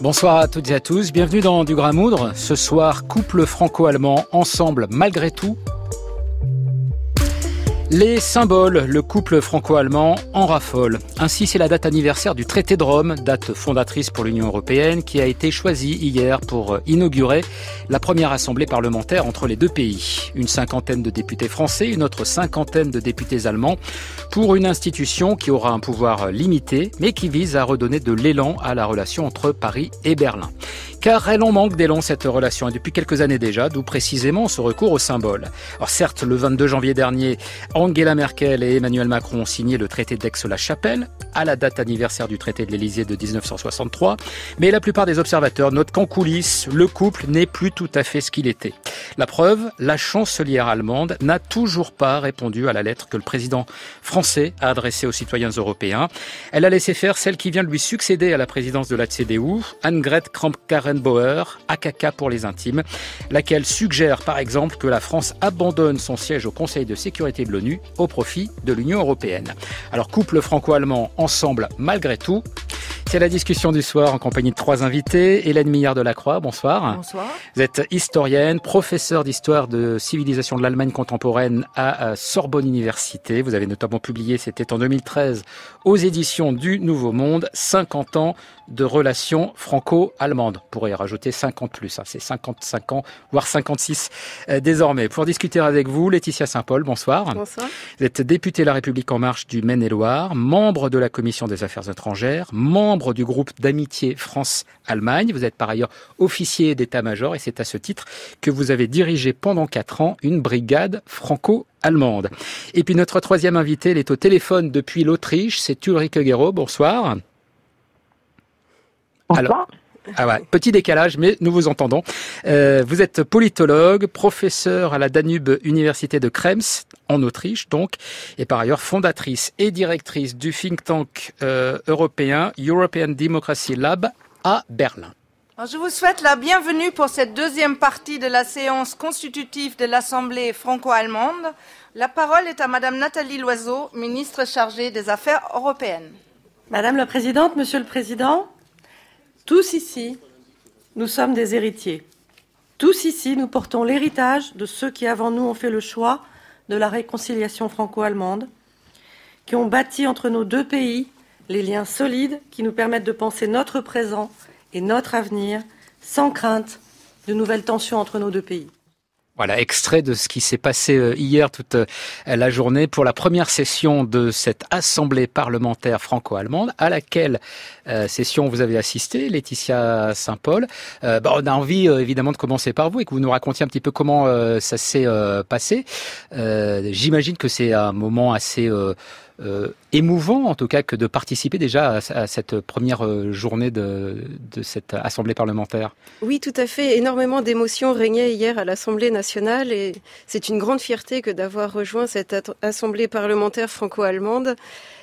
Bonsoir à toutes et à tous, bienvenue dans Du Grain Moudre. Ce soir, couple franco-allemand, ensemble malgré tout. Les symboles, le couple franco-allemand en raffole. Ainsi, c'est la date anniversaire du traité de Rome, date fondatrice pour l'Union européenne, qui a été choisie hier pour inaugurer la première assemblée parlementaire entre les deux pays. Une cinquantaine de députés français, une autre cinquantaine de députés allemands, pour une institution qui aura un pouvoir limité, mais qui vise à redonner de l'élan à la relation entre Paris et Berlin. Car elle en manque d'élan, cette relation, et depuis quelques années déjà, d'où précisément ce recours aux symboles. Alors certes, le 22 janvier dernier, Angela Merkel et Emmanuel Macron ont signé le traité d'Aix-la-Chapelle, à la date anniversaire du traité de l'Élysée de 1963, mais la plupart des observateurs notent qu'en coulisses, le couple n'est plus tout à fait ce qu'il était. La preuve, la chancelière allemande n'a toujours pas répondu à la lettre que le président français a adressée aux citoyens européens. Elle a laissé faire celle qui vient de lui succéder à la présidence de la CDU, Annegret Kramp-Karrenbauer, AKK pour les intimes, laquelle suggère par exemple que la France abandonne son siège au Conseil de sécurité de l'ONU au profit de l'Union européenne. Alors couple franco-allemand ensemble malgré tout, c'est la discussion du soir en compagnie de trois invités. Hélène Millard-Delacroix, bonsoir. Bonsoir. Vous êtes historienne, professeure d'histoire de civilisation de l'Allemagne contemporaine à Sorbonne Université. Vous avez notamment publié, c'était en 2013, aux éditions du Nouveau Monde, 50 ans de relations franco-allemandes. On pourrait y rajouter 50 plus, c'est 55 ans, voire 56 désormais. Pour discuter avec vous, Laetitia Saint-Paul, bonsoir. Bonsoir. Vous êtes députée La République En Marche du Maine-et-Loire, membre de la Commission des Affaires étrangères, membre du groupe d'amitié France-Allemagne. Vous êtes par ailleurs officier d'état-major et c'est à ce titre que vous avez dirigé pendant 4 ans une brigade franco-allemande. Et puis notre troisième invité, elle est au téléphone depuis l'Autriche, c'est Ulrike Guérot. Bonsoir. Bonsoir. Petit décalage, mais nous vous entendons. Vous êtes politologue, professeur à la Danube Université de Krems, en Autriche donc, et par ailleurs fondatrice et directrice du think tank européen European Democracy Lab à Berlin. Je vous souhaite la bienvenue pour cette deuxième partie de la séance constitutive de l'Assemblée franco-allemande. La parole est à Madame Nathalie Loiseau, ministre chargée des Affaires européennes. Madame la Présidente, Monsieur le Président, tous ici, nous sommes des héritiers. Tous ici, nous portons l'héritage de ceux qui, avant nous, ont fait le choix de la réconciliation franco-allemande, qui ont bâti entre nos deux pays les liens solides qui nous permettent de penser notre présent et notre avenir sans crainte de nouvelles tensions entre nos deux pays. Voilà, extrait de ce qui s'est passé hier toute la journée pour la première session de cette assemblée parlementaire franco-allemande à laquelle session vous avez assisté, Laetitia Saint-Paul. On a envie évidemment de commencer par vous et que vous nous racontiez un petit peu comment ça s'est passé. J'imagine que c'est un moment assez émouvant en tout cas que de participer déjà à cette première journée de cette assemblée parlementaire. Oui, tout à fait. Énormément d'émotions régnaient hier à l'Assemblée nationale et c'est une grande fierté que d'avoir rejoint cette assemblée parlementaire franco-allemande.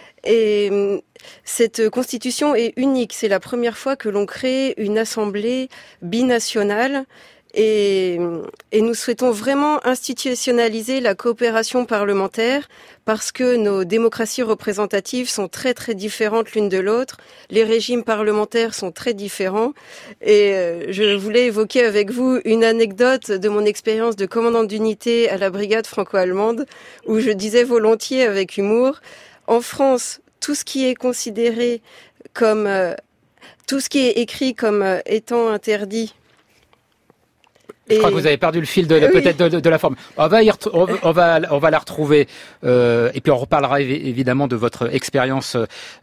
Et cette constitution est unique. C'est la première fois que l'on crée une assemblée binationale. Et nous souhaitons vraiment institutionnaliser la coopération parlementaire parce que nos démocraties représentatives sont très très différentes l'une de l'autre. Les régimes parlementaires sont très différents. Et je voulais évoquer avec vous une anecdote de mon expérience de commandante d'unité à la brigade franco-allemande où je disais volontiers avec humour, en France, tout ce qui est considéré comme, tout ce qui est écrit comme étant interdit. Je crois que vous avez perdu le fil peut-être de la forme. On va la retrouver et puis on reparlera évidemment de votre expérience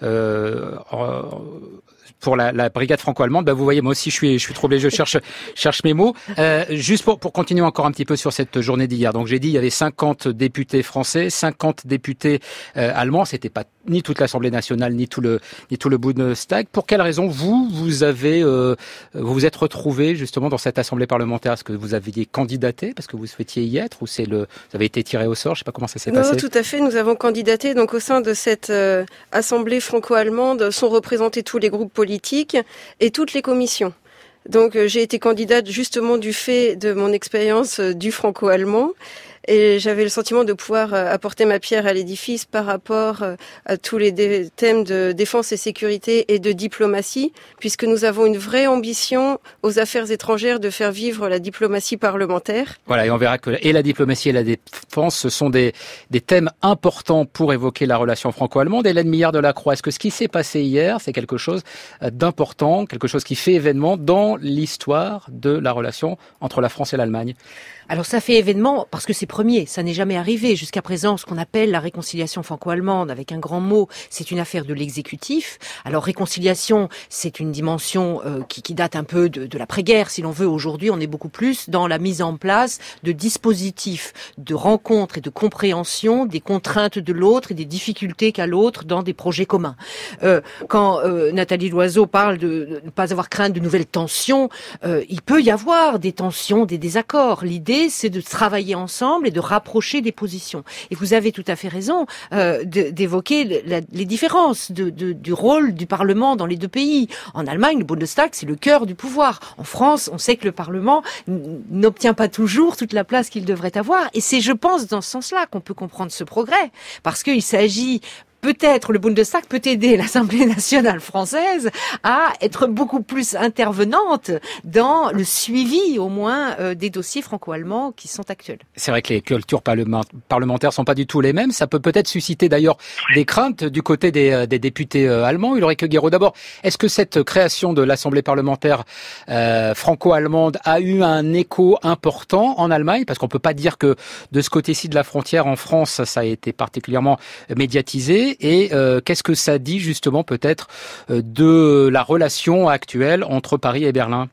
pour la brigade franco-allemande. Vous voyez, moi aussi je suis troublé, je cherche mes mots. Juste pour continuer encore un petit peu sur cette journée d'hier. Donc j'ai dit il y avait 50 députés français, 50 députés allemands. C'était pas ni toute l'Assemblée nationale ni tout le Bundestag. Pour quelle raison vous vous vous êtes retrouvé justement dans cette assemblée parlementaire? Est-ce que vous aviez candidaté parce que vous souhaitiez y être ou vous avez été tiré au sort? Je sais pas comment ça s'est passé. Non, tout à fait. Nous avons candidaté. Donc au sein de cette assemblée franco-allemande sont représentés tous les groupes politiques et toutes les commissions. Donc j'ai été candidate justement du fait de mon expérience du franco-allemand. Et j'avais le sentiment de pouvoir apporter ma pierre à l'édifice par rapport à tous les thèmes de défense et sécurité et de diplomatie, puisque nous avons une vraie ambition aux affaires étrangères de faire vivre la diplomatie parlementaire. Voilà, et on verra que et la diplomatie et la défense, ce sont des thèmes importants pour évoquer la relation franco-allemande. Hélène Millard-Delacroix, est-ce que ce qui s'est passé hier, c'est quelque chose d'important, quelque chose qui fait événement dans l'histoire de la relation entre la France et l'Allemagne? Alors ça fait événement parce que c'est premier, ça n'est jamais arrivé. Jusqu'à présent, ce qu'on appelle la réconciliation franco-allemande, avec un grand mot, c'est une affaire de l'exécutif. Alors réconciliation, c'est une dimension qui date un peu de l'après-guerre, si l'on veut. Aujourd'hui, on est beaucoup plus dans la mise en place de dispositifs de rencontres et de compréhension des contraintes de l'autre et des difficultés qu'a l'autre dans des projets communs. Quand Nathalie Loiseau parle de ne pas avoir crainte de nouvelles tensions, il peut y avoir des tensions, des désaccords. L'idée, c'est de travailler ensemble et de rapprocher des positions. Et vous avez tout à fait raison d'évoquer les différences du rôle du Parlement dans les deux pays. En Allemagne, le Bundestag, c'est le cœur du pouvoir. En France, on sait que le Parlement n'obtient pas toujours toute la place qu'il devrait avoir. Et c'est, je pense, dans ce sens-là qu'on peut comprendre ce progrès. Parce qu'il s'agit... Peut-être le Bundestag peut aider l'Assemblée nationale française à être beaucoup plus intervenante dans le suivi, au moins, des dossiers franco-allemands qui sont actuels. C'est vrai que les cultures parlementaires sont pas du tout les mêmes. Ça peut peut-être susciter d'ailleurs des craintes du côté des députés allemands. Ulrike Guérot, d'abord, est-ce que cette création de l'Assemblée parlementaire franco-allemande a eu un écho important en Allemagne? Parce qu'on peut pas dire que de ce côté-ci de la frontière, en France, ça a été particulièrement médiatisé. Et qu'est-ce que ça dit justement peut-être de la relation actuelle entre Paris et Berlin?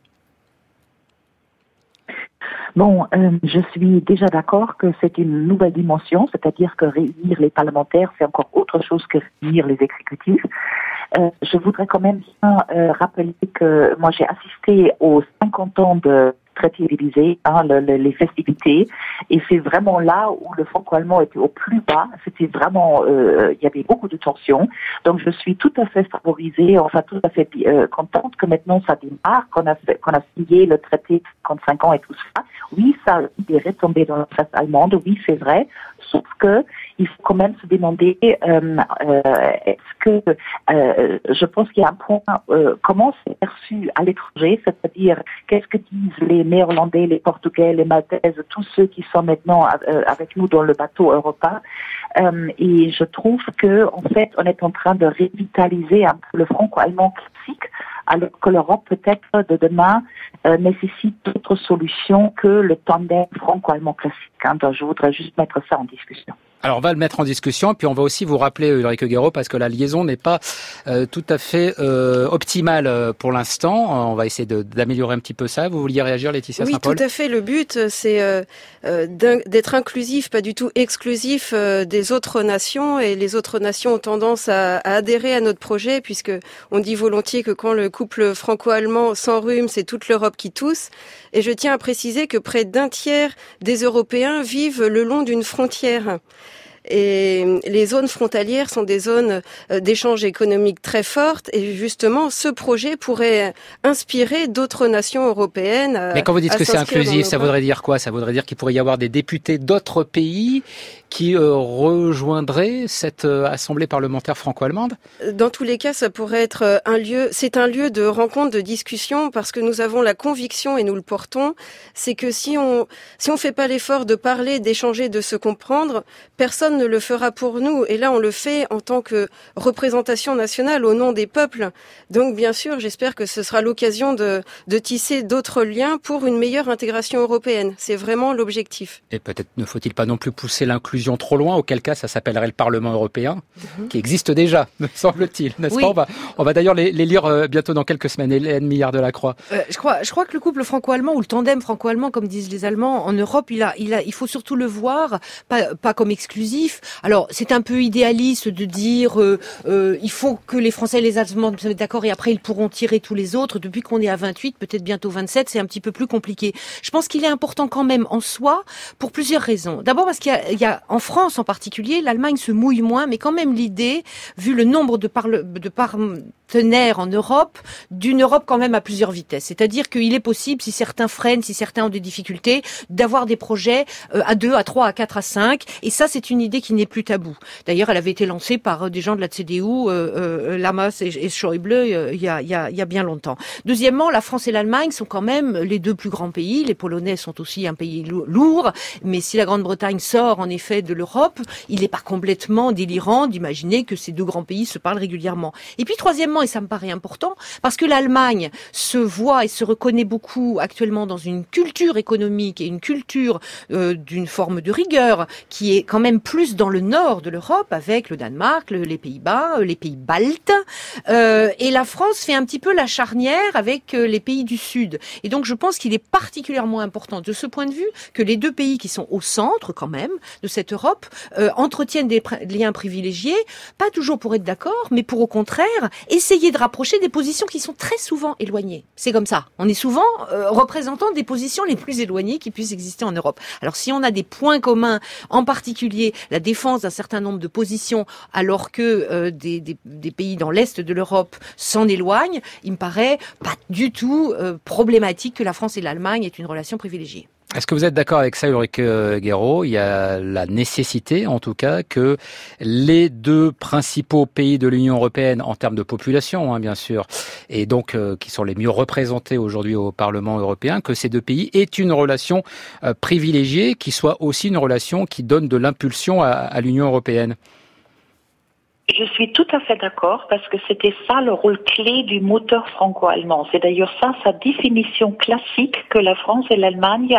Bon, je suis déjà d'accord que c'est une nouvelle dimension, c'est-à-dire que réunir les parlementaires, c'est encore autre chose que réunir les exécutifs. Je voudrais quand même bien rappeler que moi j'ai assisté aux 50 ans de traité d'Élysée, les festivités, et c'est vraiment là où le franco-allemand était au plus bas. C'était vraiment, il y avait beaucoup de tensions. Donc je suis tout à fait favorisée, enfin tout à fait contente que maintenant ça démarre, qu'on a signé le traité de 55 ans et tout ça. Oui, ça a des retombées dans la presse allemande, oui c'est vrai, sauf que il faut quand même se demander est-ce que je pense qu'il y a un point comment c'est perçu à l'étranger, c'est-à-dire qu'est-ce que disent les Néerlandais, les Portugais, les Maltaises, tous ceux qui sont maintenant avec nous dans le bateau Europa. Et je trouve que en fait on est en train de revitaliser un peu le franco-allemand classique, alors que l'Europe peut-être de demain nécessite d'autres solutions que le tandem franco-allemand classique. Donc je voudrais juste mettre ça en discussion. Alors on va le mettre en discussion, puis on va aussi vous rappeler, Ulrike Guérot, parce que la liaison n'est pas tout à fait optimale pour l'instant. On va essayer d'améliorer un petit peu ça. Vous vouliez réagir, Laetitia Saint-Paul? Oui, tout à fait. Le but, c'est d'être inclusif, pas du tout exclusif des autres nations. Et les autres nations ont tendance à adhérer à notre projet, puisque on dit volontiers que quand le couple franco-allemand s'enrhume, c'est toute l'Europe qui tousse. Et je tiens à préciser que près d'un tiers des Européens vivent le long d'une frontière. Et les zones frontalières sont des zones d'échanges économiques très fortes, et justement ce projet pourrait inspirer d'autres nations européennes. Mais quand vous dites que c'est inclusif, ça voudrait dire quoi? Ça voudrait dire qu'il pourrait y avoir des députés d'autres pays qui rejoindraient cette assemblée parlementaire franco-allemande? Dans tous les cas, ça pourrait être c'est un lieu de rencontre, de discussion, parce que nous avons la conviction, et nous le portons, c'est que si on fait pas l'effort de parler, d'échanger, de se comprendre, personne ne le fera pour nous. Et là, on le fait en tant que représentation nationale au nom des peuples. Donc, bien sûr, j'espère que ce sera l'occasion de tisser d'autres liens pour une meilleure intégration européenne. C'est vraiment l'objectif. Et peut-être ne faut-il pas non plus pousser l'inclusion trop loin, auquel cas ça s'appellerait le Parlement européen, qui existe déjà, me semble-t-il, n'est-ce pas? On va d'ailleurs les lire bientôt dans quelques semaines. Hélène Millard-Delacroix. Je crois que le couple franco-allemand, ou le tandem franco-allemand, comme disent les Allemands, en Europe, il faut surtout le voir, pas comme exclusif. Alors, c'est un peu idéaliste de dire il faut que les Français et les Allemands se mettent d'accord et après ils pourront tirer tous les autres. Depuis qu'on est à 28, peut-être bientôt 27, c'est un petit peu plus compliqué. Je pense qu'il est important quand même en soi pour plusieurs raisons. D'abord parce qu'il y a en France en particulier, l'Allemagne se mouille moins, mais quand même l'idée, vu le nombre de partenaire en Europe d'une Europe quand même à plusieurs vitesses. C'est-à-dire qu'il est possible, si certains freinent, si certains ont des difficultés, d'avoir des projets à 2, à 3, à 4, à 5. Et ça, c'est une idée qui n'est plus taboue. D'ailleurs, elle avait été lancée par des gens de la CDU, Lamas et Schäuble, il y a bien longtemps. Deuxièmement, la France et l'Allemagne sont quand même les deux plus grands pays. Les Polonais sont aussi un pays lourd. Mais si la Grande-Bretagne sort en effet de l'Europe, il n'est pas complètement délirant d'imaginer que ces deux grands pays se parlent régulièrement. Et puis troisièmement, et ça me paraît important, parce que l'Allemagne se voit et se reconnaît beaucoup actuellement dans une culture économique et une culture d'une forme de rigueur qui est quand même plus dans le nord de l'Europe, avec le Danemark, les Pays-Bas, les pays baltes, et la France fait un petit peu la charnière avec les pays du Sud. Et donc je pense qu'il est particulièrement important de ce point de vue que les deux pays qui sont au centre quand même de cette Europe entretiennent des liens privilégiés, pas toujours pour être d'accord, mais pour au contraire essayer de rapprocher des positions qui sont très souvent éloignées. C'est comme ça. On est souvent représentant des positions les plus éloignées qui puissent exister en Europe. Alors si on a des points communs, en particulier la défense d'un certain nombre de positions, alors que des pays dans l'est de l'Europe s'en éloignent, il me paraît pas du tout problématique que la France et l'Allemagne aient une relation privilégiée. Est-ce que vous êtes d'accord avec ça, Ulrike Guérot? Il y a la nécessité, en tout cas, que les deux principaux pays de l'Union européenne, en termes de population, bien sûr, et donc qui sont les mieux représentés aujourd'hui au Parlement européen, que ces deux pays aient une relation privilégiée, qui soit aussi une relation qui donne de l'impulsion à l'Union européenne? Je suis tout à fait d'accord parce que c'était ça le rôle clé du moteur franco-allemand. C'est d'ailleurs ça sa définition classique que la France et l'Allemagne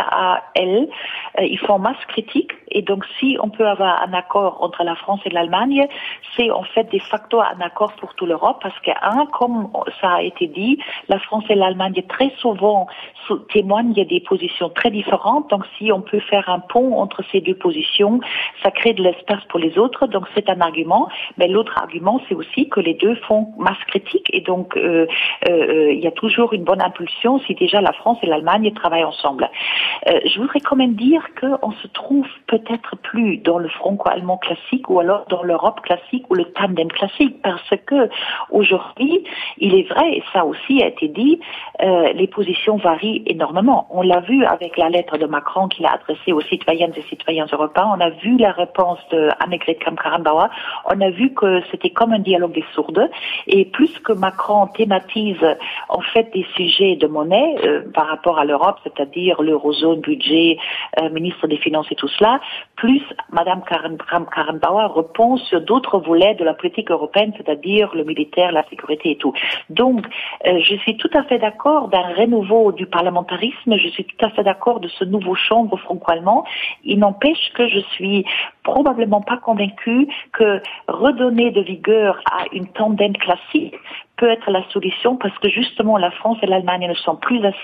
ils font masse critique. Et donc si on peut avoir un accord entre la France et l'Allemagne, c'est en fait de facto un accord pour toute l'Europe parce que comme ça a été dit, la France et l'Allemagne très souvent témoignent des positions très différentes. Donc si on peut faire un pont entre ces deux positions, ça crée de l'espace pour les autres. Donc c'est un argument. Mais l'autre argument, c'est aussi que les deux font masse critique et donc il y a toujours une bonne impulsion si déjà la France et l'Allemagne travaillent ensemble. Je voudrais quand même dire qu'on se trouve peut-être plus dans le franco-allemand classique ou alors dans l'Europe classique ou le tandem classique parce que aujourd'hui, il est vrai, et ça aussi a été dit, les positions varient énormément. On l'a vu avec la lettre de Macron qu'il a adressée aux citoyennes et citoyens européens, on a vu la réponse de Annegret Kramp-Karrenbauer, on a vu que c'était comme un dialogue des sourdes et plus que Macron thématise en fait des sujets de monnaie par rapport à l'Europe, c'est-à-dire l'eurozone, budget, ministre des Finances et tout cela, plus Madame Kramp-Karrenbauer répond sur d'autres volets de la politique européenne, c'est-à-dire le militaire, la sécurité et tout. Donc, je suis tout à fait d'accord d'un renouveau du parlementarisme, je suis tout à fait d'accord de ce nouveau chambre franco-allemand. Il n'empêche que je suis probablement pas convaincue que redonner de vigueur à une tandem classique peut être la solution parce que justement la France et l'Allemagne ne sont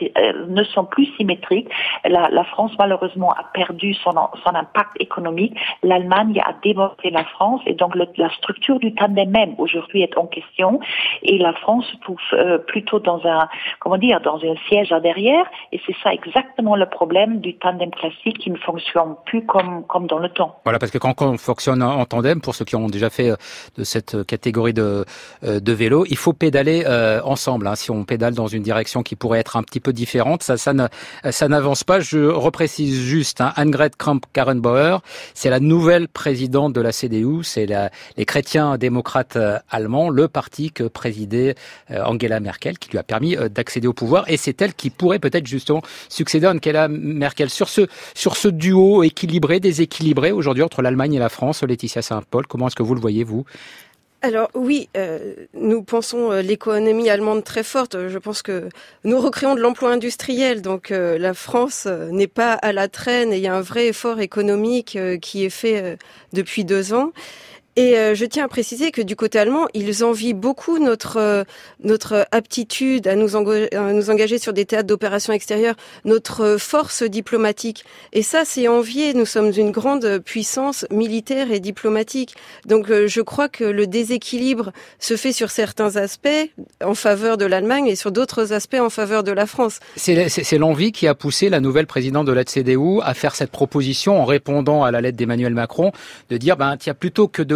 plus symétriques. La France malheureusement a perdu son impact économique. L'Allemagne a démonté la France et donc la structure du tandem même aujourd'hui est en question et la France se trouve plutôt dans un siège à derrière et c'est ça exactement le problème du tandem classique qui ne fonctionne plus comme dans le temps. Voilà, parce que quand on fonctionne en tandem, pour ceux qui ont déjà fait de cette catégorie de vélo, il faut pédaler ensemble. Si on pédale dans une direction qui pourrait être un petit peu différente, ça n'avance pas. Je reprécise juste, Annegret Kramp-Karrenbauer, c'est la nouvelle présidente de la CDU, c'est les chrétiens démocrates allemands, le parti que présidait Angela Merkel, qui lui a permis d'accéder au pouvoir, et c'est elle qui pourrait peut-être justement succéder à Angela Merkel. Sur ce duo équilibré, déséquilibré aujourd'hui entre l'Allemagne et la France, Laetitia Saint-Paul, comment est-ce que vous le voyez, vous ? Alors oui, nous pensons l'économie allemande très forte. Je pense que nous recréons de l'emploi industriel, donc la France n'est pas à la traîne et il y a un vrai effort économique qui est fait depuis 2 ans. Et je tiens à préciser que du côté allemand, ils envient beaucoup notre aptitude à nous engager sur des théâtres d'opérations extérieures, notre force diplomatique. Et ça, c'est envié. Nous sommes une grande puissance militaire et diplomatique. Donc je crois que le déséquilibre se fait sur certains aspects en faveur de l'Allemagne et sur d'autres aspects en faveur de la France. C'est l'envie qui a poussé la nouvelle présidente de la CDU à faire cette proposition en répondant à la lettre d'Emmanuel Macron de dire tiens, plutôt que de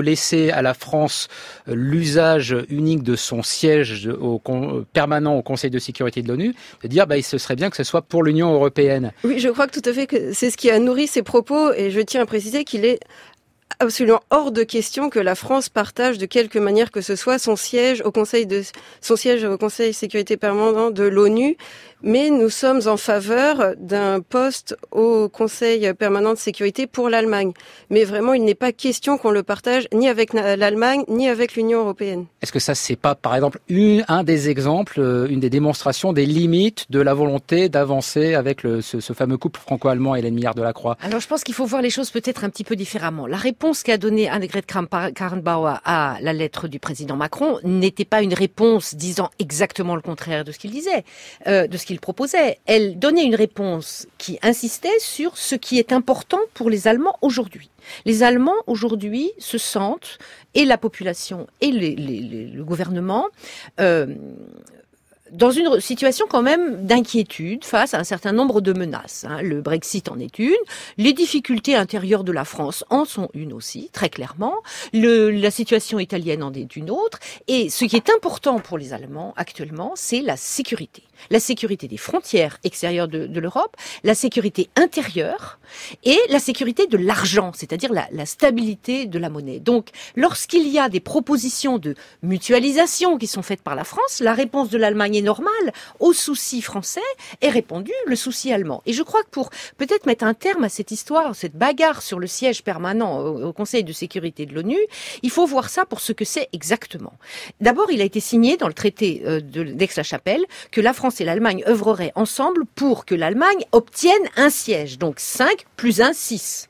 laisser à la France l'usage unique de son siège permanent au Conseil de sécurité de l'ONU, de dire ce serait bien que ce soit pour l'Union européenne. Oui, je crois que tout à fait que c'est ce qui a nourri ces propos, et je tiens à préciser qu'il est absolument hors de question que la France partage de quelque manière que ce soit son siège au Conseil de sécurité permanent de l'ONU, mais nous sommes en faveur d'un poste au Conseil permanent de sécurité pour l'Allemagne. Mais vraiment, il n'est pas question qu'on le partage ni avec l'Allemagne ni avec l'Union européenne. Est-ce que ça, c'est pas, par exemple, un des exemples, une des démonstrations des limites de la volonté d'avancer avec ce fameux couple franco-allemand, Hélène Millard-Delacroix? Alors, je pense qu'il faut voir les choses peut-être un petit peu différemment. La réponse qu'a donnée Annegret Kramp-Karrenbauer à la lettre du président Macron n'était pas une réponse disant exactement le contraire de ce qu'il disait, de ce qu'il proposait. Elle donnait une réponse qui insistait sur ce qui est important pour les Allemands aujourd'hui. Les Allemands aujourd'hui se sentent, et la population et le gouvernement, dans une situation quand même d'inquiétude face à un certain nombre de menaces. Le Brexit en est une, les difficultés intérieures de la France en sont une aussi, très clairement, la situation italienne en est une autre, et ce qui est important pour les Allemands actuellement, c'est la sécurité. La sécurité des frontières extérieures de l'Europe, la sécurité intérieure et la sécurité de l'argent, c'est-à-dire la stabilité de la monnaie. Donc, lorsqu'il y a des propositions de mutualisation qui sont faites par la France, la réponse de l'Allemagne est normale. Au souci français est répondu le souci allemand. Et je crois que pour peut-être mettre un terme à cette histoire, cette bagarre sur le siège permanent au Conseil de sécurité de l'ONU, il faut voir ça pour ce que c'est exactement. D'abord, il a été signé dans le traité d'Aix-la-Chapelle que la France et l'Allemagne œuvreraient ensemble pour que l'Allemagne obtienne un siège. Donc 5 plus 1, 6.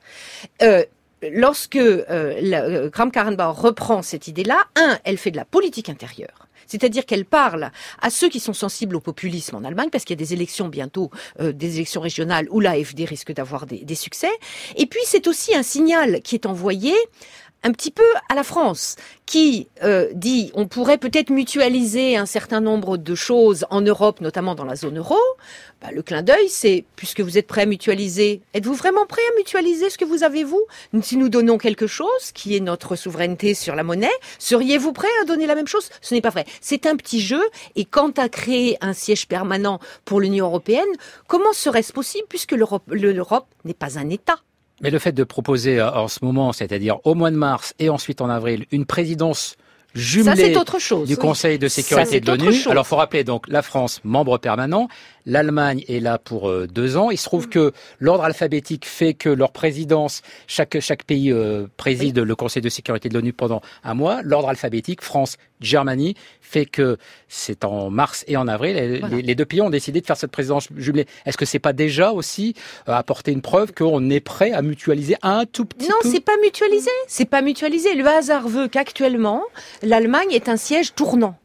Lorsque Kramp-Karrenbauer reprend cette idée-là, elle fait de la politique intérieure. C'est-à-dire qu'elle parle à ceux qui sont sensibles au populisme en Allemagne, parce qu'il y a des élections bientôt, des élections régionales où l'AfD risque d'avoir des succès. Et puis c'est aussi un signal qui est envoyé un petit peu à la France, qui dit on pourrait peut-être mutualiser un certain nombre de choses en Europe, notamment dans la zone euro. Le clin d'œil, c'est, puisque vous êtes prêts à mutualiser, êtes-vous vraiment prêts à mutualiser ce que vous avez, vous? Si nous donnons quelque chose, qui est notre souveraineté sur la monnaie, seriez-vous prêts à donner la même chose? Ce n'est pas vrai. C'est un petit jeu, et quant à créer un siège permanent pour l'Union européenne, comment serait-ce possible, puisque l'Europe n'est pas un État? Mais le fait de proposer en ce moment, c'est-à-dire au mois de mars et ensuite en avril, une présidence jumelée du Conseil de sécurité de l'ONU. Alors, il faut rappeler donc la France, membre permanent, l'Allemagne est là pour 2 ans. Il se trouve que l'ordre alphabétique fait que leur présidence, chaque pays préside le Conseil de sécurité de l'ONU pendant 1 mois. L'ordre alphabétique, France, Germanie, fait que c'est en mars et en avril. Voilà. Les 2 pays ont décidé de faire cette présidence jumelée. Est-ce que c'est pas déjà aussi apporter une preuve qu'on est prêt à mutualiser un tout petit peu? Non, c'est pas mutualisé. C'est pas mutualisé. Le hasard veut qu'actuellement, l'Allemagne est un siège tournant.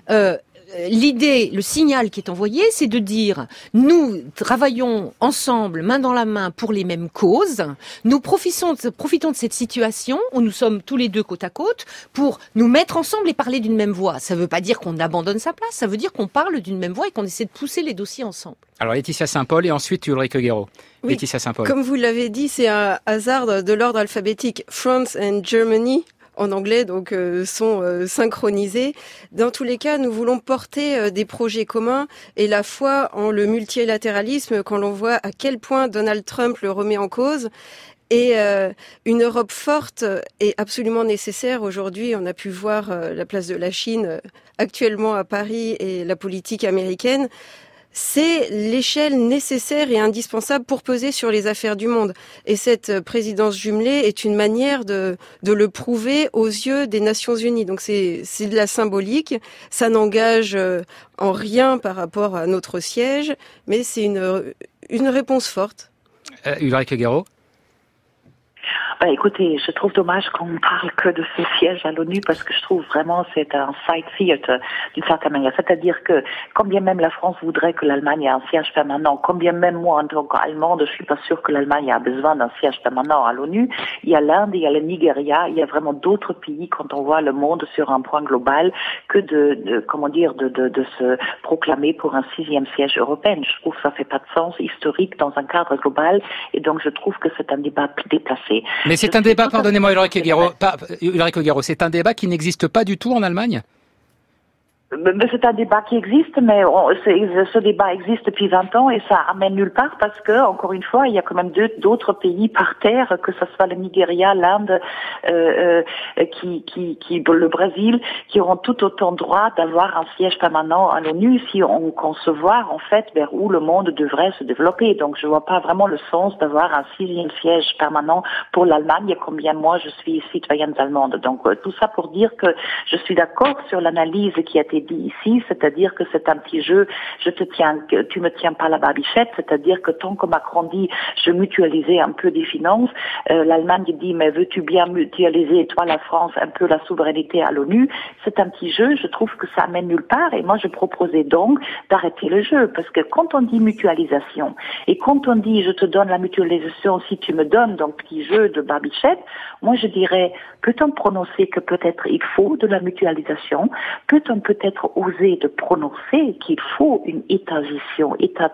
L'idée, le signal qui est envoyé, c'est de dire nous travaillons ensemble, main dans la main, pour les mêmes causes. Nous profitons de cette situation où nous sommes tous les deux côte à côte pour nous mettre ensemble et parler d'une même voix. Ça ne veut pas dire qu'on abandonne sa place, ça veut dire qu'on parle d'une même voix et qu'on essaie de pousser les dossiers ensemble. Alors Laetitia Saint-Paul et ensuite Ulrike Guérot. Oui. Laetitia Saint-Paul. Comme vous l'avez dit, c'est un hasard de l'ordre alphabétique. France and Germany en anglais, donc sont synchronisés. Dans tous les cas, nous voulons porter des projets communs et la foi en le multilatéralisme, quand l'on voit à quel point Donald Trump le remet en cause. Et une Europe forte est absolument nécessaire. Aujourd'hui, on a pu voir la place de la Chine actuellement à Paris et la politique américaine. C'est l'échelle nécessaire et indispensable pour peser sur les affaires du monde. Et cette présidence jumelée est une manière de le prouver aux yeux des Nations Unies. Donc c'est de la symbolique, ça n'engage en rien par rapport à notre siège, mais c'est une réponse forte. Ulrike Guérot. Écoutez, je trouve dommage qu'on parle que de ce siège à l'ONU parce que je trouve vraiment c'est un side theater d'une certaine manière. C'est-à-dire que combien même la France voudrait que l'Allemagne ait un siège permanent, combien même moi en tant qu'Allemande, je suis pas sûre que l'Allemagne a besoin d'un siège permanent à l'ONU. Il y a l'Inde, il y a le Nigeria, il y a vraiment d'autres pays quand on voit le monde sur un point global que de se proclamer pour un 6e siège européen. Je trouve que ça fait pas de sens historique dans un cadre global et donc je trouve que c'est un débat déplacé. Mais c'est un débat, pardonnez-moi Ulrike Guerreau, c'est un débat qui n'existe pas du tout en Allemagne ? C'est un débat qui existe, mais ce débat existe depuis 20 ans et ça amène nulle part parce que, encore une fois, il y a quand même d'autres pays par terre, que ce soit le Nigeria, l'Inde, le Brésil, qui auront tout autant droit d'avoir un siège permanent à l'ONU si on concevoir, en fait, vers où le monde devrait se développer. Donc, je vois pas vraiment le sens d'avoir un 6e siège permanent pour l'Allemagne, combien moi je suis citoyenne allemande. Donc, tout ça pour dire que je suis d'accord sur l'analyse qui a été dit ici, c'est-à-dire que c'est un petit jeu, tu me tiens pas la barbichette, c'est-à-dire que tant que Macron dit je mutualisais un peu des finances, l'Allemagne dit mais veux-tu bien mutualiser, toi la France, un peu la souveraineté à l'ONU, c'est un petit jeu, je trouve que ça amène nulle part et moi je proposais donc d'arrêter le jeu, parce que quand on dit mutualisation et quand on dit je te donne la mutualisation si tu me donnes, donc petit jeu de barbichette, moi je dirais peut-on prononcer que peut-être il faut de la mutualisation, peut-on peut-être oser de prononcer qu'il faut une étatisation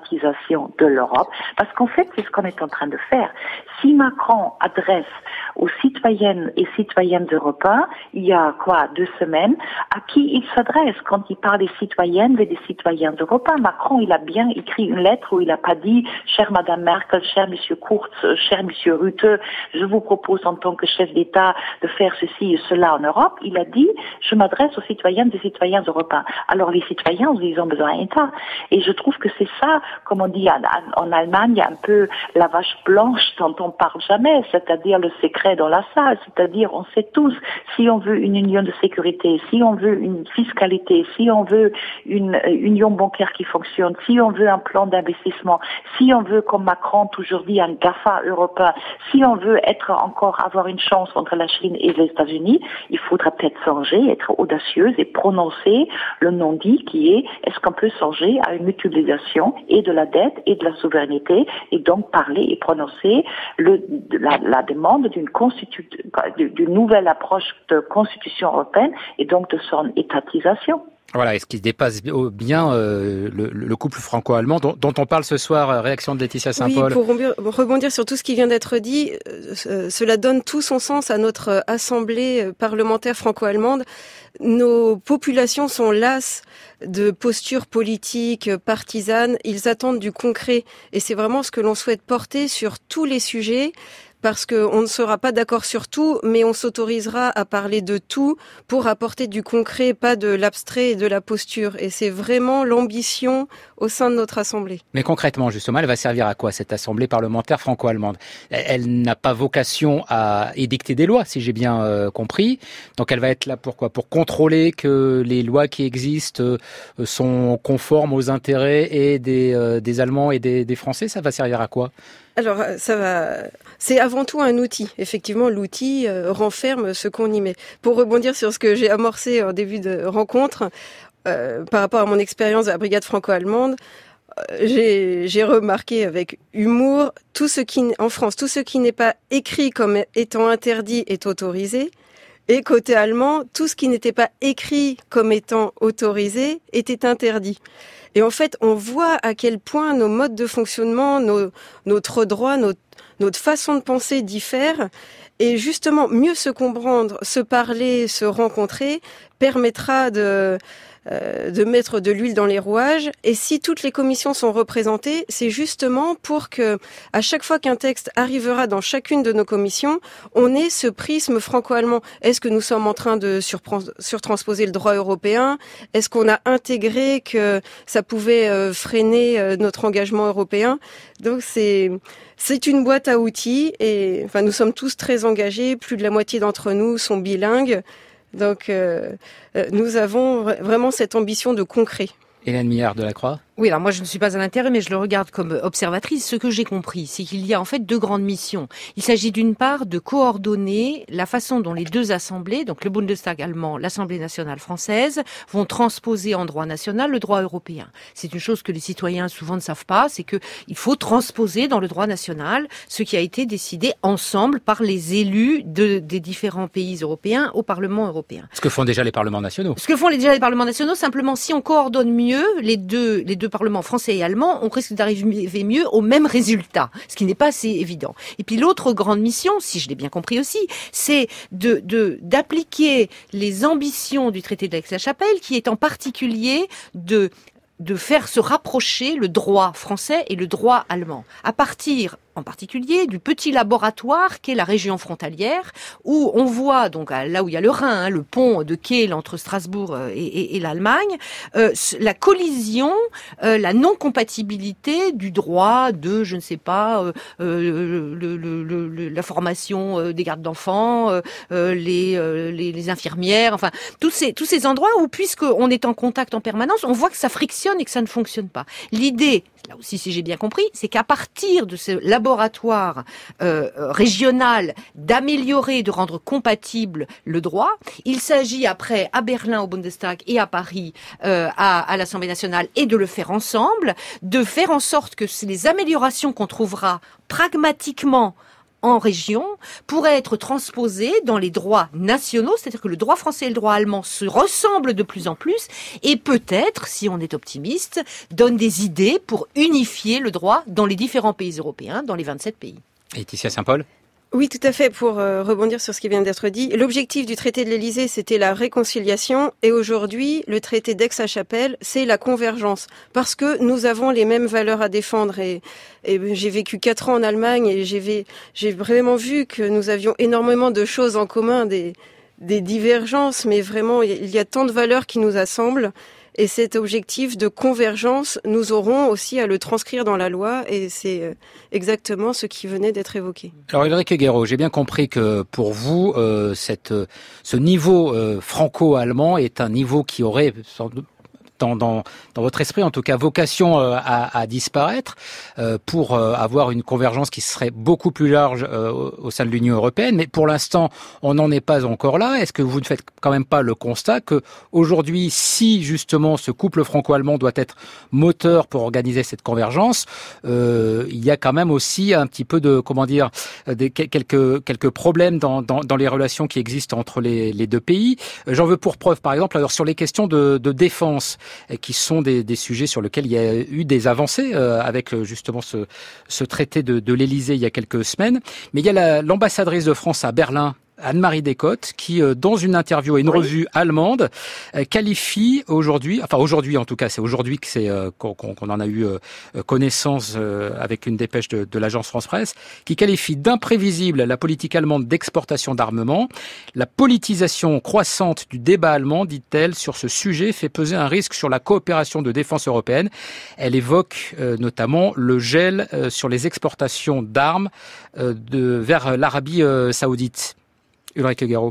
de l'Europe, parce qu'en fait, c'est ce qu'on est en train de faire. Si Macron adresse aux citoyennes et citoyens européens, il y a 2 semaines, à qui il s'adresse quand il parle des citoyennes et des citoyens européens? Macron, il a bien écrit une lettre où il n'a pas dit « Chère Madame Merkel, cher Monsieur Kurz, cher Monsieur Rutte, je vous propose en tant que chef d'État de faire ceci et cela en Europe ». Il a dit « Je m'adresse aux citoyennes et citoyens européens ». Alors les citoyens, ils ont besoin d'État. Et je trouve que c'est ça, comme on dit en Allemagne, il y a un peu la vache blanche dont on parle jamais, c'est-à-dire le secret dans la salle, c'est-à-dire on sait tous, si on veut une union de sécurité, si on veut une fiscalité, si on veut une union bancaire qui fonctionne, si on veut un plan d'investissement, si on veut, comme Macron toujours dit, un GAFA européen, si on veut avoir une chance entre la Chine et les États-Unis, il faudra peut-être songer, être audacieuse et prononcer le non-dit qui est, est-ce qu'on peut songer à une mutualisation et de la dette et de la souveraineté et donc parler et prononcer la demande d'une nouvelle approche de constitution européenne et donc de son étatisation. Voilà, est-ce qu'il dépasse bien le couple franco-allemand dont on parle ce soir, réaction de Laetitia Saint-Paul? Oui, pour rebondir sur tout ce qui vient d'être dit, cela donne tout son sens à notre assemblée parlementaire franco-allemande. Nos populations sont lasses de postures politiques, partisanes, ils attendent du concret et c'est vraiment ce que l'on souhaite porter sur tous les sujets. Parce qu'on ne sera pas d'accord sur tout, mais on s'autorisera à parler de tout pour apporter du concret, pas de l'abstrait et de la posture. Et c'est vraiment l'ambition au sein de notre Assemblée. Mais concrètement, justement, elle va servir à quoi, cette Assemblée parlementaire franco-allemande? Elle n'a pas vocation à édicter des lois, si j'ai bien compris. Donc elle va être là pour quoi? Pour contrôler que les lois qui existent sont conformes aux intérêts et des Allemands et des Français. Ça va servir à quoi? Alors, c'est avant tout un outil. Effectivement, l'outil renferme ce qu'on y met. Pour rebondir sur ce que j'ai amorcé en début de rencontre, par rapport à mon expérience de la brigade franco-allemande, j'ai remarqué avec humour en France, tout ce qui n'est pas écrit comme étant interdit est autorisé. Et côté allemand, tout ce qui n'était pas écrit comme étant autorisé était interdit. Et en fait, on voit à quel point nos modes de fonctionnement, notre droit, notre façon de penser diffèrent. Et justement, mieux se comprendre, se parler, se rencontrer, permettra de mettre de l'huile dans les rouages. Et si toutes les commissions sont représentées, c'est justement pour que, à chaque fois qu'un texte arrivera dans chacune de nos commissions, on ait ce prisme franco-allemand. Est-ce que nous sommes en train de surtransposer le droit européen? Est-ce qu'on a intégré que ça pouvait freiner notre engagement européen? Donc c'est une boîte à outils et enfin nous sommes tous très engagés. Plus de la moitié d'entre nous sont bilingues. Donc, nous avons vraiment cette ambition de concret. Hélène Millard-Delacroix. Oui, alors moi je ne suis pas à l'intérieur, mais je le regarde comme observatrice. Ce que j'ai compris, c'est qu'il y a en fait 2 grandes missions. Il s'agit d'une part de coordonner la façon dont les 2 assemblées, donc le Bundestag allemand, l'Assemblée nationale française, vont transposer en droit national le droit européen. C'est une chose que les citoyens souvent ne savent pas, c'est que il faut transposer dans le droit national ce qui a été décidé ensemble par les élus des différents pays européens au Parlement européen. Ce que font déjà les parlements nationaux. Ce que font déjà les parlements nationaux, simplement si on coordonne mieux les deux deux parlements français et allemand, on risque d'arriver mieux au même résultat, ce qui n'est pas assez évident. Et puis l'autre grande mission, si je l'ai bien compris aussi, c'est d'appliquer les ambitions du traité d'Aix-la-Chapelle, qui est en particulier de faire se rapprocher le droit français et le droit allemand, à partir en particulier du petit laboratoire qu'est la région frontalière, où on voit, donc là où il y a le Rhin, le pont de Kehl entre Strasbourg et l'Allemagne, la collision, la non-compatibilité du droit de, je ne sais pas, la formation des gardes d'enfants, les infirmières, enfin tous ces endroits où, puisqu'on est en contact en permanence, on voit que ça frictionne et que ça ne fonctionne pas. L'idée, là aussi si j'ai bien compris, c'est qu'à partir de ce laboratoire régional d'améliorer, de rendre compatible le droit, il s'agit après à Berlin au Bundestag et à Paris à l'Assemblée nationale, et de le faire ensemble, de faire en sorte que les améliorations qu'on trouvera pragmatiquement en région pourraient être transposées dans les droits nationaux, c'est-à-dire que le droit français et le droit allemand se ressemblent de plus en plus, et peut-être, si on est optimiste, donne des idées pour unifier le droit dans les différents pays européens, dans les 27 pays. Et Laetitia Saint-Paul ? Oui, tout à fait. Pour rebondir sur ce qui vient d'être dit, l'objectif du traité de l'Élysée, c'était la réconciliation, et aujourd'hui, le traité d'Aix-la-Chapelle, c'est la convergence, parce que nous avons les mêmes valeurs à défendre. Et j'ai vécu 4 ans en Allemagne, et j'ai vraiment vu que nous avions énormément de choses en commun, des divergences, mais vraiment, il y a tant de valeurs qui nous assemblent. Et cet objectif de convergence, nous aurons aussi à le transcrire dans la loi, et c'est exactement ce qui venait d'être évoqué. Alors Ulrike Guérot, j'ai bien compris que pour vous, ce niveau franco-allemand est un niveau qui aurait dans votre esprit, en tout cas, vocation à disparaître pour avoir une convergence qui serait beaucoup plus large au sein de l'Union européenne. Mais pour l'instant, on n'en est pas encore là. Est-ce que vous ne faites quand même pas le constat que aujourd'hui, si justement ce couple franco-allemand doit être moteur pour organiser cette convergence, il y a quand même aussi un petit peu de, quelques problèmes dans les relations qui existent entre les deux pays. J'en veux pour preuve, par exemple, alors sur les questions de défense, qui sont des sujets sur lesquels il y a eu des avancées avec justement ce traité de l'Élysée il y a quelques semaines. Mais il y a l'ambassadrice de France à Berlin, Anne-Marie Descotes, qui, dans une interview à une revue allemande, qualifie aujourd'hui en tout cas, c'est aujourd'hui que qu'on en a eu connaissance avec une dépêche de l'agence France-Presse, qui qualifie d'imprévisible la politique allemande d'exportation d'armement. La politisation croissante du débat allemand, dit-elle, sur ce sujet fait peser un risque sur la coopération de défense européenne. Elle évoque notamment le gel sur les exportations d'armes vers l'Arabie saoudite. Ulrike Guérot.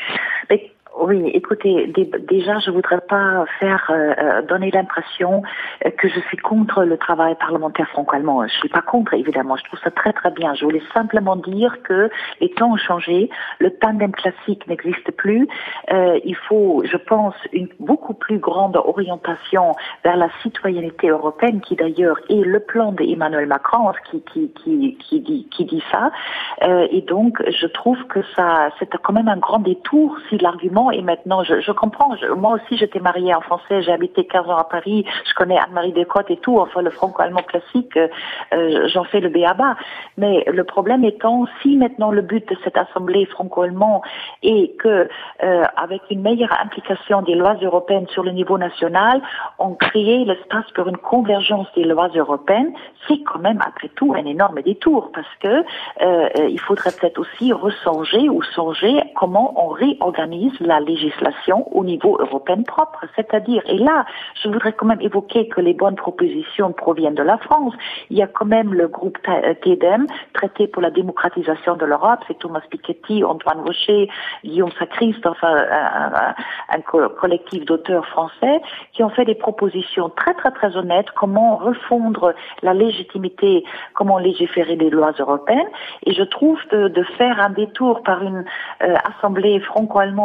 Oui, écoutez, déjà, je voudrais pas donner l'impression que je suis contre le travail parlementaire franco-allemand. Je suis pas contre, évidemment. Je trouve ça très très bien. Je voulais simplement dire que les temps ont changé. Le tandem classique n'existe plus. Il faut, je pense, une beaucoup plus grande orientation vers la citoyenneté européenne, qui d'ailleurs est le plan d'Emmanuel Macron, qui dit ça. Et donc, je trouve que c'est quand même un grand détour si l'argument. Et maintenant, je comprends. Moi aussi, j'étais mariée en français. J'ai habité 15 ans à Paris. Je connais Anne-Marie Descotes et tout. Enfin, le franco-allemand classique, j'en fais le b.a.-ba. Mais le problème étant, si maintenant le but de cette assemblée franco-allemand est que, avec une meilleure implication des lois européennes sur le niveau national, on crée l'espace pour une convergence des lois européennes, c'est quand même après tout un énorme détour, parce que il faudrait peut-être aussi songer comment on réorganise la législation au niveau européen propre. C'est-à-dire, et là, je voudrais quand même évoquer que les bonnes propositions proviennent de la France. Il y a quand même le groupe TEDEM, Traité pour la démocratisation de l'Europe, c'est Thomas Piketty, Antoine Rocher, Guillaume Sacriste, enfin un collectif d'auteurs français qui ont fait des propositions très très très honnêtes, comment refondre la légitimité, comment légiférer les lois européennes. Et je trouve de faire un détour par une assemblée franco-allemande qui n'inclut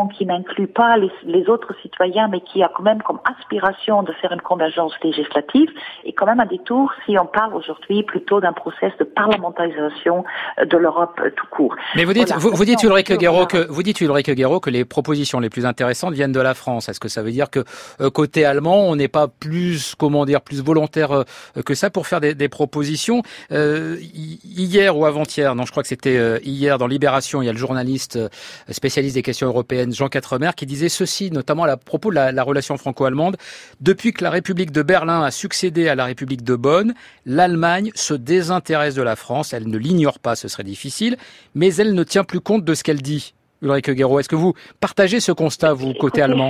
n'inclut pas les autres citoyens, mais qui a quand même comme aspiration de faire une convergence législative, est quand même un détour si on parle aujourd'hui plutôt d'un process de parlementarisation de l'Europe tout court. Mais vous dites, vous dites Ulrike Guérot que les propositions les plus intéressantes viennent de la France. Est-ce que ça veut dire que côté allemand, on n'est pas plus volontaire que ça pour faire des propositions? Hier ou avant-hier, non, je crois que c'était hier dans Libération, il y a le journaliste spécialiste des questions européennes Jean Quatremer qui disait ceci, notamment à propos de la relation franco-allemande. Depuis que la République de Berlin a succédé à la République de Bonn, l'Allemagne se désintéresse de la France. Elle ne l'ignore pas, ce serait difficile, mais elle ne tient plus compte de ce qu'elle dit. Ulrike Guérot, est-ce que vous partagez ce constat, vous, côté allemand?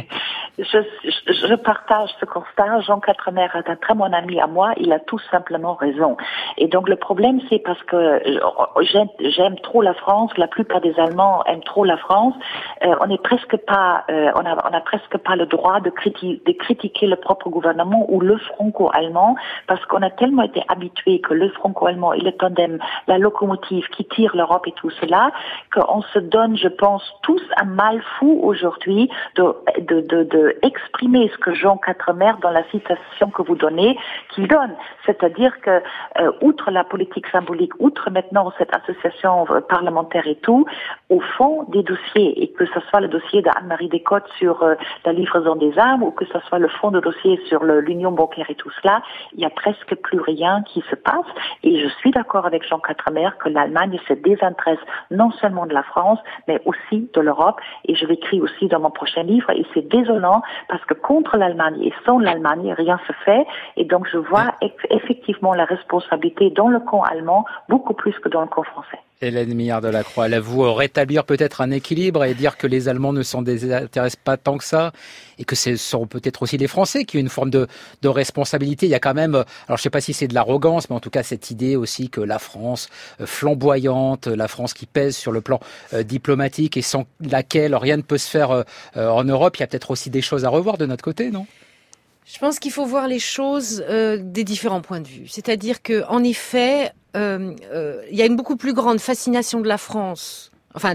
Je partage ce constat. Jean Quatremer est un très bon ami à moi. Il a tout simplement raison. Et donc le problème, c'est parce que j'aime trop la France. La plupart des Allemands aiment trop la France. On n'a presque pas le droit de critiquer le propre gouvernement ou le franco-allemand, parce qu'on a tellement été habitué que le franco-allemand est le tandem, la locomotive qui tire l'Europe et tout cela, qu'on se donne, je pense, tous un mal fou aujourd'hui de exprimer ce que Jean Quatremer, dans la citation que vous donnez, qu'il donne. C'est-à-dire que, outre la politique symbolique, outre maintenant cette association parlementaire et tout, au fond des dossiers, et que ce soit le dossier d'Anne-Marie Descotes sur la livraison des armes, ou que ce soit le fond de dossier sur l'union bancaire et tout cela, il n'y a presque plus rien qui se passe. Et je suis d'accord avec Jean Quatremer que l'Allemagne se désintéresse non seulement de la France, mais aussi de l'Europe. Et je l'écris aussi dans mon prochain livre, et c'est désolant parce que contre l'Allemagne et sans l'Allemagne, rien se fait. Et donc je vois effectivement la responsabilité dans le camp allemand beaucoup plus que dans le camp français. Hélène Millard-Delacroix, allez-vous rétablir peut-être un équilibre et dire que les Allemands ne s'en désintéressent pas tant que ça, et que ce sont peut-être aussi les Français qui ont une forme de responsabilité? Il y a quand même, alors je sais pas si c'est de l'arrogance, mais en tout cas cette idée aussi que la France flamboyante, la France qui pèse sur le plan diplomatique et sans laquelle rien ne peut se faire en Europe, il y a peut-être aussi des choses à revoir de notre côté, non? Je pense qu'il faut voir les choses des différents points de vue. C'est-à-dire que, en effet, il y a une beaucoup plus grande fascination de la France.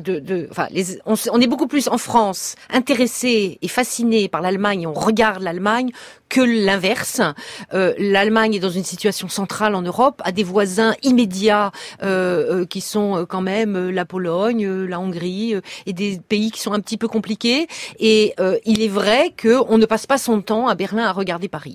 On est beaucoup plus en France intéressé et fasciné par l'Allemagne. On regarde l'Allemagne que l'inverse. L'Allemagne est dans une situation centrale en Europe, a des voisins immédiats qui sont quand même la Pologne, la Hongrie et des pays qui sont un petit peu compliqués. Et il est vrai que on ne passe pas son temps à Berlin à regarder Paris.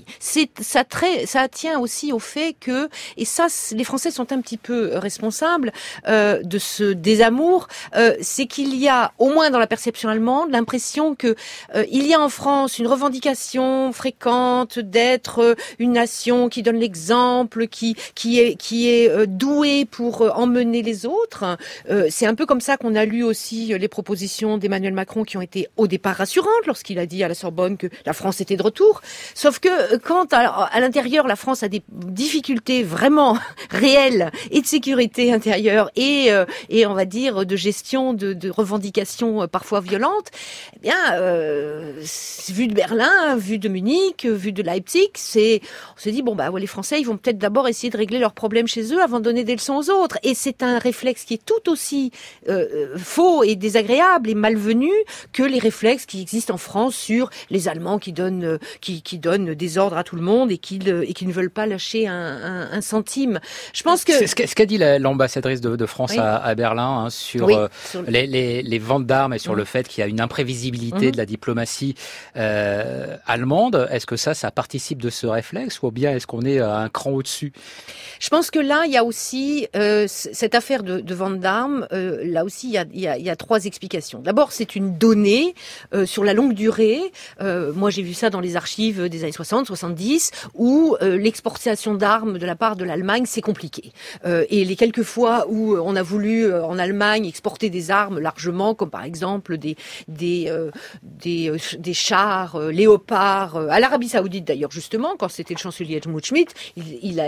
Ça tient aussi au fait que, et ça, les Français sont un petit peu responsables de ce désamour. C'est qu'il y a, au moins dans la perception allemande, l'impression que il y a en France une revendication fréquente d'être une nation qui donne l'exemple, qui est douée pour emmener les autres. C'est un peu comme ça qu'on a lu aussi les propositions d'Emmanuel Macron qui ont été au départ rassurantes lorsqu'il a dit à la Sorbonne que la France était de retour. Sauf que quand à l'intérieur la France a des difficultés vraiment réelles et de sécurité intérieure et on va dire de gestion de revendications parfois violentes, eh bien vu de Berlin, vu de Munich, vu de Leipzig, on se dit les Français, ils vont peut-être d'abord essayer de régler leurs problèmes chez eux avant de donner des leçons aux autres. Et c'est un réflexe qui est tout aussi faux et désagréable et malvenu que les réflexes qui existent en France sur les Allemands qui donnent des ordres à tout le monde et qui ne veulent pas lâcher un centime. Je pense que c'est ce qu'a dit l'ambassadrice de France à Berlin sur les ventes d'armes et sur le fait qu'il y a une imprévisibilité de la diplomatie allemande. Est-ce que ça participe de ce réflexe, ou bien est-ce qu'on est un cran au-dessus? Je pense que là, il y a aussi cette affaire de vente d'armes. Là aussi, il y a trois explications. D'abord, c'est une donnée sur la longue durée. Moi, j'ai vu ça dans les archives des années 60, 70, où l'exportation d'armes de la part de l'Allemagne, c'est compliqué. Et les quelques fois où on a voulu en Allemagne exporter des armes largement, comme par exemple des chars léopards à l'Arabie Saoudite d'ailleurs justement, quand c'était le chancelier Helmut Schmidt, il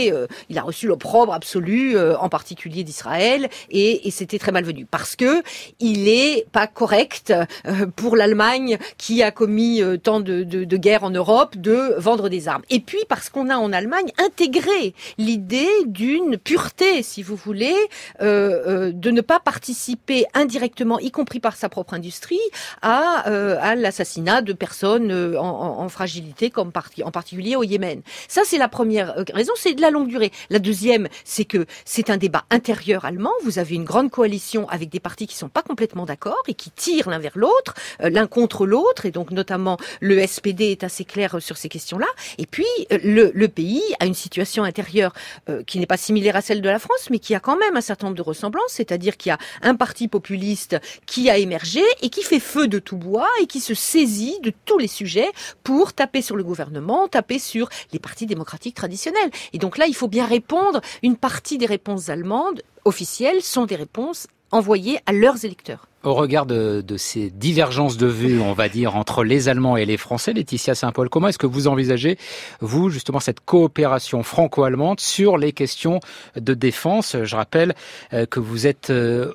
a reçu l'opprobre absolu, en particulier d'Israël, et c'était très malvenu parce que il est pas correct pour l'Allemagne qui a commis tant de guerres en Europe de vendre des armes. Et puis parce qu'on a en Allemagne intégré l'idée d'une pureté, si vous voulez, de ne pas participer indirectement, y compris par sa propre industrie, à l'assassinat de personnes en fragilité, comme en particulier au Yémen. Ça, c'est la première raison, c'est de la longue durée. La deuxième, c'est que c'est un débat intérieur allemand. Vous avez une grande coalition avec des partis qui sont pas complètement d'accord et qui tirent l'un vers l'autre, l'un contre l'autre, et donc notamment le SPD est assez clair sur ces questions-là. Et puis le pays a une situation intérieure qui n'est pas similaire à celle de la France, mais qui a quand même un certain nombre de ressemblances, c'est-à-dire qu'il y a un parti populiste qui a émergé et qui fait feu de tout bois et qui se saisit de tous les sujets pour taper sur le gouvernement, taper sur les partis démocratiques traditionnels. Et donc là, il faut bien répondre. Une partie des réponses allemandes officielles sont des réponses envoyées à leurs électeurs. Au regard de ces divergences de vues, on va dire, entre les Allemands et les Français, Laetitia Saint-Paul, comment est-ce que vous envisagez, vous, justement, cette coopération franco-allemande sur les questions de défense? Je rappelle que vous êtes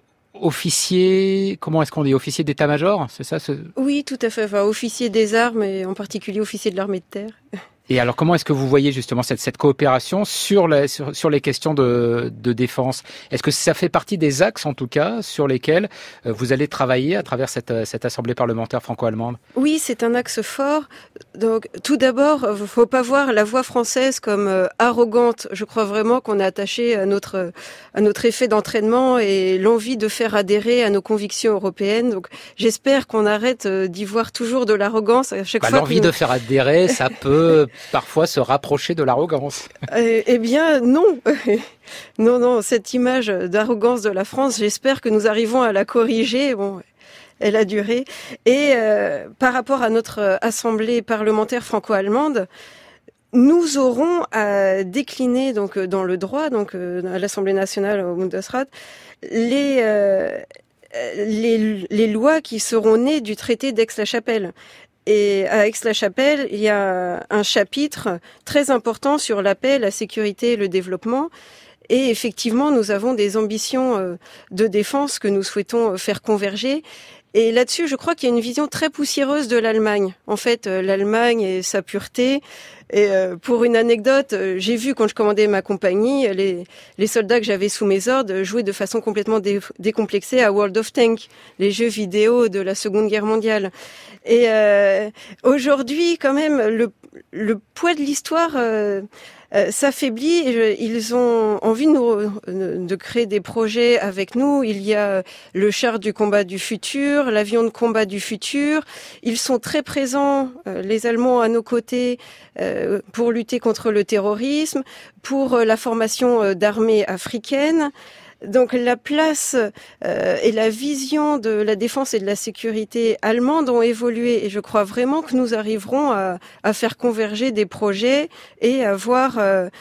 officier, comment est-ce qu'on dit, officier d'état-major, c'est ça? Oui, tout à fait, enfin, officier des armes et en particulier officier de l'armée de terre. Et alors, comment est-ce que vous voyez justement cette coopération sur les questions de défense? Est-ce que ça fait partie des axes, en tout cas, sur lesquels vous allez travailler à travers cette assemblée parlementaire franco-allemande? Oui, c'est un axe fort. Donc, tout d'abord, faut pas voir la voix française comme arrogante. Je crois vraiment qu'on est attaché à notre effet d'entraînement et l'envie de faire adhérer à nos convictions européennes. Donc, j'espère qu'on arrête d'y voir toujours de l'arrogance à chaque fois. L'envie de faire adhérer, ça peut parfois se rapprocher de l'arrogance. Eh bien, non. Non, cette image d'arrogance de la France, j'espère que nous arrivons à la corriger. Bon, elle a duré. Et par rapport à notre assemblée parlementaire franco-allemande, nous aurons à décliner donc dans le droit, donc à l'Assemblée nationale au Bundesrat, les lois qui seront nées du traité d'Aix-la-Chapelle. Et à Aix-la-Chapelle, il y a un chapitre très important sur la paix, la sécurité et le développement. Et effectivement, nous avons des ambitions de défense que nous souhaitons faire converger. Et là-dessus, je crois qu'il y a une vision très poussiéreuse de l'Allemagne. En fait, l'Allemagne et sa pureté. Et pour une anecdote, j'ai vu quand je commandais ma compagnie, les soldats que j'avais sous mes ordres jouaient de façon complètement décomplexée à World of Tanks, les jeux vidéo de la Seconde Guerre mondiale. Et aujourd'hui, quand même, le poids de l'histoire s'affaiblit. Ils ont envie de créer des projets avec nous. Il y a le char du combat du futur, l'avion de combat du futur. Ils sont très présents, les Allemands, à nos côtés, pour lutter contre le terrorisme, pour la formation d'armées africaines. Donc la place et la vision de la défense et de la sécurité allemande ont évolué et je crois vraiment que nous arriverons à faire converger des projets et avoir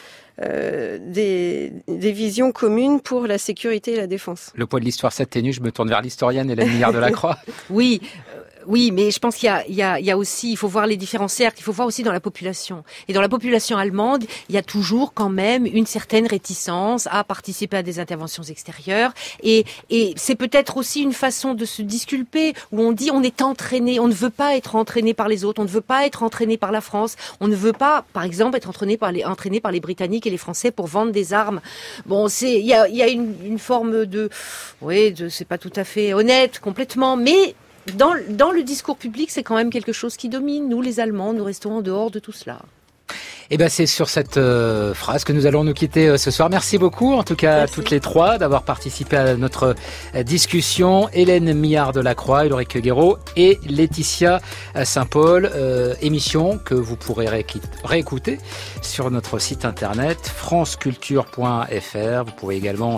des visions communes pour la sécurité et la défense. Le poids de l'histoire s'atténue, je me tourne vers l'historienne Hélène Millard-Delacroix. Oui, mais je pense qu'il y a aussi, il faut voir les différents cercles, il faut voir aussi dans la population. Et dans la population allemande, il y a toujours quand même une certaine réticence à participer à des interventions extérieures. Et c'est peut-être aussi une façon de se disculper, où on dit on est entraîné, on ne veut pas être entraîné par les autres, on ne veut pas être entraîné par la France, on ne veut pas, par exemple, être entraîné par les Britanniques et les Français pour vendre des armes. Bon, il y a une forme c'est pas tout à fait honnête, complètement, mais dans le discours public, c'est quand même quelque chose qui domine. Nous, les Allemands, nous restons en dehors de tout cela. Eh ben, c'est sur cette phrase que nous allons nous quitter ce soir. Merci beaucoup, en tout cas, à toutes les trois, d'avoir participé à notre discussion. Hélène Millard-Delacroix, Ulrike Guérot et Laetitia Saint-Paul. Émission que vous pourrez réécouter sur notre site internet franceculture.fr. Vous pouvez également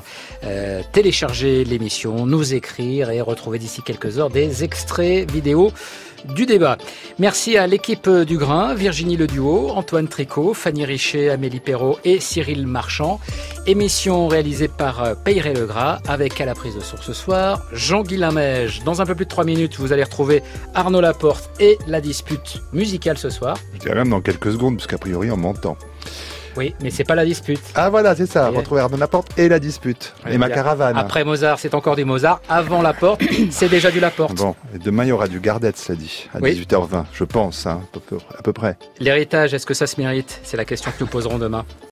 télécharger l'émission, nous écrire et retrouver d'ici quelques heures des extraits vidéo du débat. Merci à l'équipe du Grain, Virginie Leduo, Antoine Tricot, Fanny Richet, Amélie Perrault et Cyril Marchand. Émission réalisée par Peyret Legras, avec à la prise de son ce soir Jean-Guy Limège. Dans un peu plus de 3 minutes, vous allez retrouver Arnaud Laporte et la dispute musicale ce soir. Je dirais même dans quelques secondes, parce qu'a priori on m'entend. Oui, mais c'est pas la dispute. Ah voilà, c'est ça, retrouver Arnaud Laporte et la dispute, et ma caravane. Après Mozart, c'est encore du Mozart. Avant Laporte, c'est déjà du Laporte. Bon, et demain il y aura du Gardette, ça dit, à 18h20, je pense, à peu près. L'héritage, est-ce que ça se mérite ? C'est la question que nous poserons demain.